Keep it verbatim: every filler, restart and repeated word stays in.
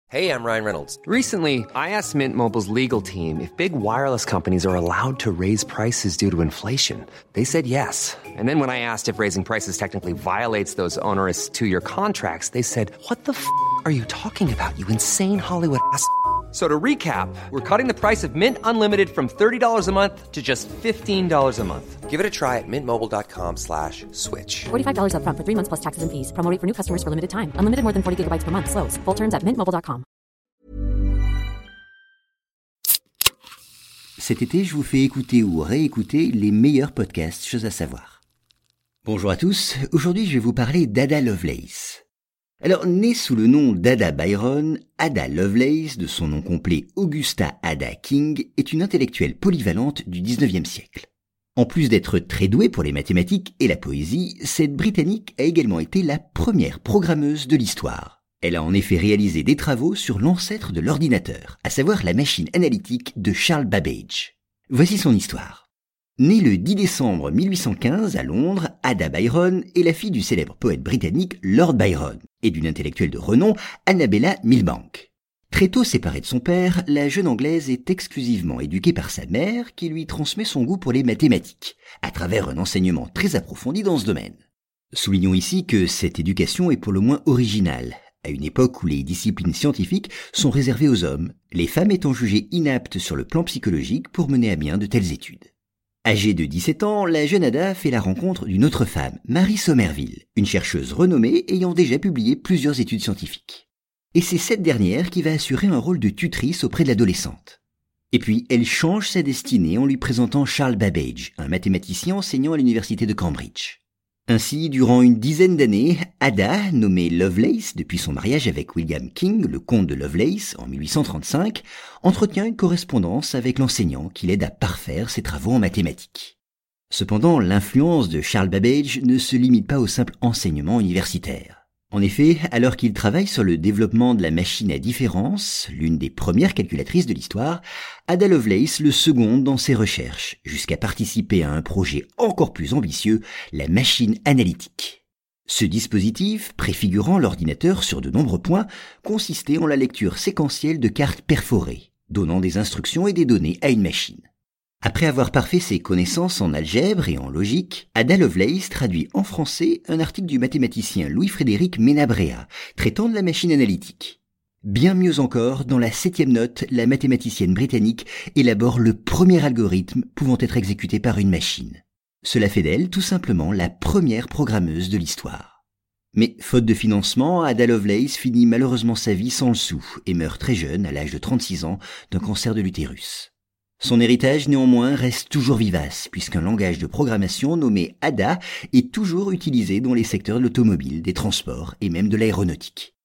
Hey, I'm Ryan Reynolds. Recently, I asked Mint Mobile's legal team if big wireless companies are allowed to raise prices due to inflation. They said yes. And then when I asked if raising prices technically violates those onerous two-year contracts, they said, what the f*** are you talking about, you insane Hollywood ass f- So to recap, we're cutting the price of Mint Unlimited from thirty dollars a month to just fifteen dollars a month. Give it a try at mintmobile.com slash switch. forty-five dollars up front for three months plus taxes and fees. Promo rate for new customers for limited time. Unlimited more than forty gigabytes per month. Slows full terms at mint mobile dot com. Cet été, je vous fais écouter ou réécouter les meilleurs podcasts Choses à savoir. Bonjour à tous, aujourd'hui je vais vous parler d'Ada Lovelace. Alors, née sous le nom d'Ada Byron, Ada Lovelace, de son nom complet Augusta Ada King, est une intellectuelle polyvalente du dix-neuvième siècle. En plus d'être très douée pour les mathématiques et la poésie, cette Britannique a également été la première programmeuse de l'histoire. Elle a en effet réalisé des travaux sur l'ancêtre de l'ordinateur, à savoir la machine analytique de Charles Babbage. Voici son histoire. Née le dix décembre mille huit cent quinze à Londres, Ada Byron est la fille du célèbre poète britannique Lord Byron et d'une intellectuelle de renom, Annabella Milbank. Très tôt séparée de son père, la jeune Anglaise est exclusivement éduquée par sa mère qui lui transmet son goût pour les mathématiques, à travers un enseignement très approfondi dans ce domaine. Soulignons ici que cette éducation est pour le moins originale, à une époque où les disciplines scientifiques sont réservées aux hommes, les femmes étant jugées inaptes sur le plan psychologique pour mener à bien de telles études. Âgée de dix-sept ans, la jeune Ada fait la rencontre d'une autre femme, Mary Somerville, une chercheuse renommée ayant déjà publié plusieurs études scientifiques. Et c'est cette dernière qui va assurer un rôle de tutrice auprès de l'adolescente. Et puis, elle change sa destinée en lui présentant Charles Babbage, un mathématicien enseignant à l'université de Cambridge. Ainsi, durant une dizaine d'années, Ada, nommée Lovelace depuis son mariage avec William King, le comte de Lovelace, en mille huit cent trente-cinq, entretient une correspondance avec l'enseignant qui l'aide à parfaire ses travaux en mathématiques. Cependant, l'influence de Charles Babbage ne se limite pas au simple enseignement universitaire. En effet, alors qu'il travaille sur le développement de la machine à différence, l'une des premières calculatrices de l'histoire, Ada Lovelace le seconde dans ses recherches, jusqu'à participer à un projet encore plus ambitieux, la machine analytique. Ce dispositif, préfigurant l'ordinateur sur de nombreux points, consistait en la lecture séquentielle de cartes perforées, donnant des instructions et des données à une machine. Après avoir parfait ses connaissances en algèbre et en logique, Ada Lovelace traduit en français un article du mathématicien Louis-Frédéric Menabrea, traitant de la machine analytique. Bien mieux encore, dans la septième note, la mathématicienne britannique élabore le premier algorithme pouvant être exécuté par une machine. Cela fait d'elle tout simplement la première programmeuse de l'histoire. Mais faute de financement, Ada Lovelace finit malheureusement sa vie sans le sou et meurt très jeune, à l'âge de trente-six ans, d'un cancer de l'utérus. Son héritage, néanmoins, reste toujours vivace, puisqu'un langage de programmation nommé Ada est toujours utilisé dans les secteurs de l'automobile, des transports et même de l'aéronautique.